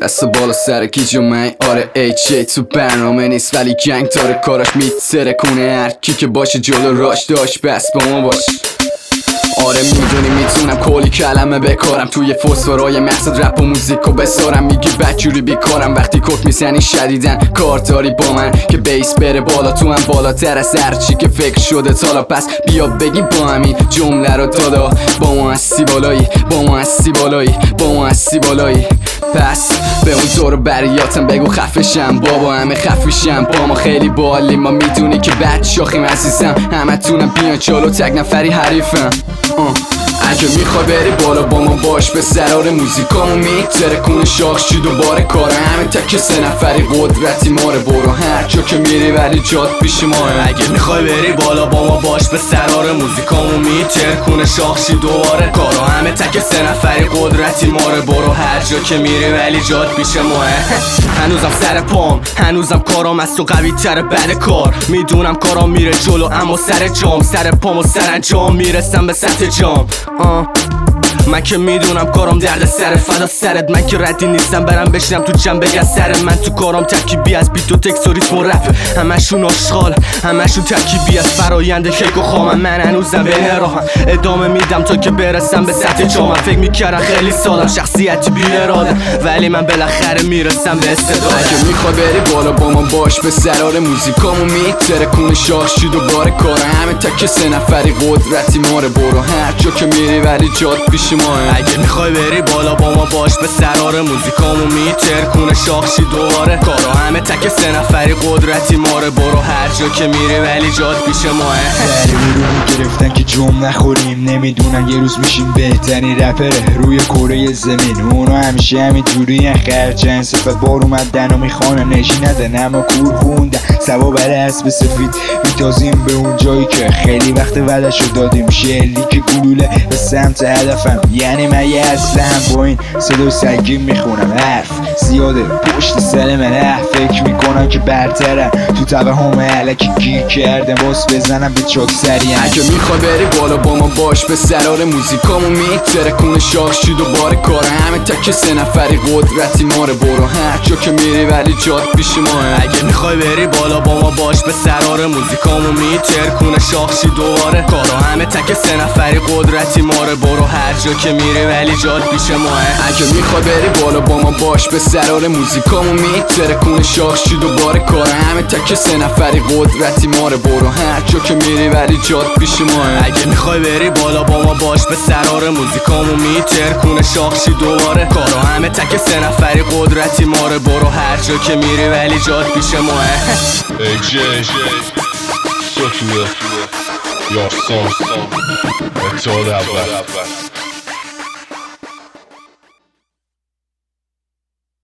دست بالا سر گیج و من آره ایچ تو برنامه نیست ولی گنگ داره کاراش میتره کنه هر کی که باشه جلو راش داشت بس با ما باش. آره میدونی میتونم کلی کلمه بکارم توی فسفرهای مقصد رپ و موزیکو بسارم. میگی بدجوری بیکارم وقتی کک میزنی شدیدن کار داری با من که بیس بره بالا تو هم بالاتر از هرچی که فکر شده تالا. پس بیا بگی با همین جمله رو دادا با ما هستی بالایی با ما هستی بالایی با ما هستی بالایی. پس به اون دور بریاتم بگو خفشم بابا همه خفیشم با ما خیلی بالی ما میدونی که بد شاخیم عزیزم همه تونم بیان جلو تک نفری حریفم. اگه میخوای بری بالا با ما باش به سرار موزیکامو میتره کنه شاخ چی دوباره کاره همه تک سه نفری قدرتی ماره برو هر جا که میری ولی جات پیش ماه. اگه میخوای بری بالا با ما باش به سرار موزیکامو میتره کنه شاخ چی دوباره کاره همه تک سه نفری قدرتی ماره برو هر جا که میری ولی جات پیش ماه. هنوزم سر پام هنوزم کارام از تو قوی تره بعد کار میدونم کارام میره جلو اما سر جام سر پام و سرانجام میرسم به سطح جام. من که میدونم کارم درد سر فدا سرت من که ردی نیستم برم بشینم تو جمع بگن سر من تو کارم ترکیبی از بیت و تکس و ریتم و رپ همشون آشغال همشون ترکیبی از فرایند کیک و خامم. من هنوزم بین راهم ادامه میدم تا که برسم به سطح جامم. فکر میکردم خیلی سالم شخصیتی بی ارادم ولی من بالاخره میرسم به استعدادم. اگه میخوای بری بالا با ما باش به سرار موزیکامو میتره کنه شاخ چی دوباره کاره همه تک سه نفری قدرتی ماره برو هر جا که میری ولی جات پیش ماه. اگه میخوای بری بالا با ما باش به سرار موزیکامو میتر کنه شاخشی دوباره کارا همه تک سه نفری قدرتی ماره برو هر جا که میری ولی جات پیش ماه. رو گرفتن که جمع نخوریم نمیدونن یه روز میشیم بهترین رپره روی کره زمین. اونا همیشه همین جوری خرچن صفت بار اومدن و میخوانن نشی ندن اما کور خوندن سوا بر اسب سفید میتازیم به اون جایی که خیلی وقت وعدشو دادیم. شلی که گلوله به سمت هدفم یعنی من یه اصلا با این صدا سنگین میخونم حرف زیاده پشت سر من فکر میکنم که برترم تو توهم علکی گیر کردم باس بزنم به چاک سریم. اگه میخوای بری بالا با ما باش به سرار موزیکامو میتره کنه شاخ چی دوباره کاره همه تک سه نفری قدرتی ماره برو هر جا که میری ولی جات پیش ماه. اگه میخوای بری بالا با ما باش به سرار موزیکامو میتر کنه شاخ چی دوباره کارا همه تک سه نفری قدرتی ماره برو هر جا که میری ولی جات پیش ماه. اگه میخوای بری بالا با ما باش به سرار موزیکامو میتره کنه شاخ چی دوباره کاره همه تک سه نفری قدرتی ماره برو هر جا که میری ولی جات پیش ماه. اگه میخوای بری بالا با ما باش به سرار موزیکامو میتر کنه شاخ چی دوباره کارا همه تک سه نفری قدرتی ماره برو هر جا که میری ولی جات پیش ماه. Your song, it's all that